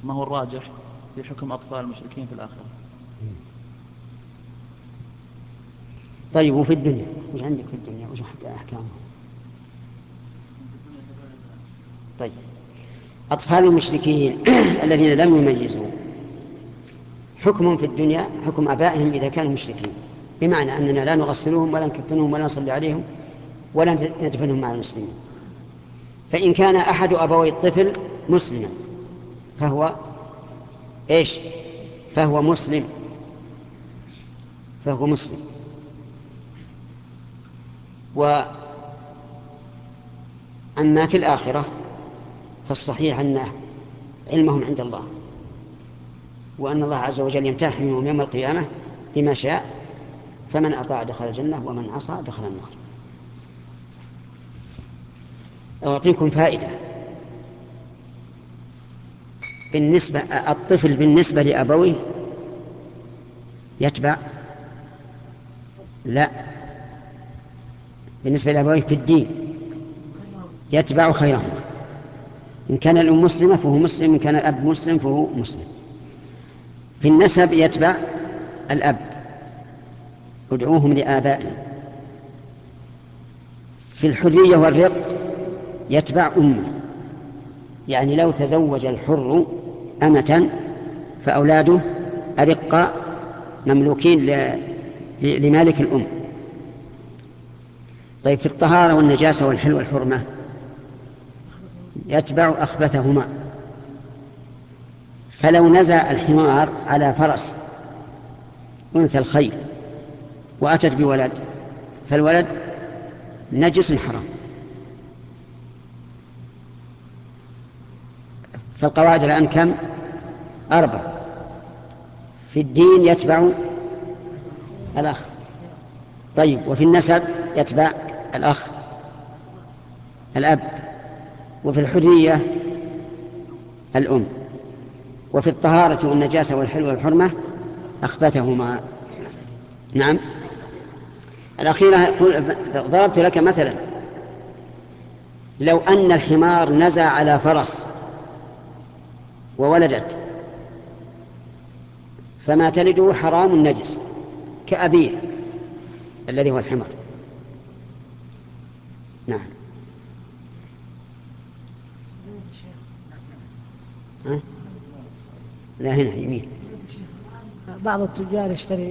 ما هو الراجح في حكم أطفال المشركين في الآخرة؟ طيب وفي الدنيا وش عندك في الدنيا وش أحكامه؟ طيب أطفال المشركين الذين لم يميزوا حكمهم في الدنيا حكم آبائهم إذا كانوا مشركين، بمعنى أننا لا نغسلهم ولا نكفنهم ولا نصلي عليهم ولا ندفنهم مع المسلمين. فإن كان أحد أبوي الطفل مسلما فهو إيش؟ فهو مسلم، فهو مسلم. وأما في الآخرة فالصحيح أن علمهم عند الله، وأن الله عز وجل يمتحنهم يوم القيامة بما شاء، فمن أطاع دخل الجنة ومن عصى دخل النار. أعطيكم فائدة. بالنسبة الطفل بالنسبة لأبويه يتبع، لا، بالنسبة لأبويه في الدين يتبع خيرهما. إن كان الأم مسلمة فهو مسلم، إن كان الأب مسلم فهو مسلم. في النسب يتبع الأب، ادعوهم لآبائهم. في الحرية والرق يتبع أمه، يعني لو تزوج الحر أمة فأولاده أرقاء مملوكين لمالك الأم. طيب في الطهارة والنجاسة والحل والحرمة يتبع أخبثهما. فلو نزع الحمار على فرس أنثى الخيل وأتت بولد فالولد نجس حرام. فالقواعد الآن كم؟ 4. في الدين يتبع الأخ. طيب وفي النسب يتبع الأخ الأب. وفي الحرية الأم. وفي الطهارة والنجاسة والحل والحرمة أخبثهما. نعم. الأخيرة ضربت لك مثلا، لو أن الحمار نزع على فرس وولدت فما تلده حرام نجس كأبيه الذي هو الحمار. نعم. ها؟ لا هنا يمين. بعض التجار يشتري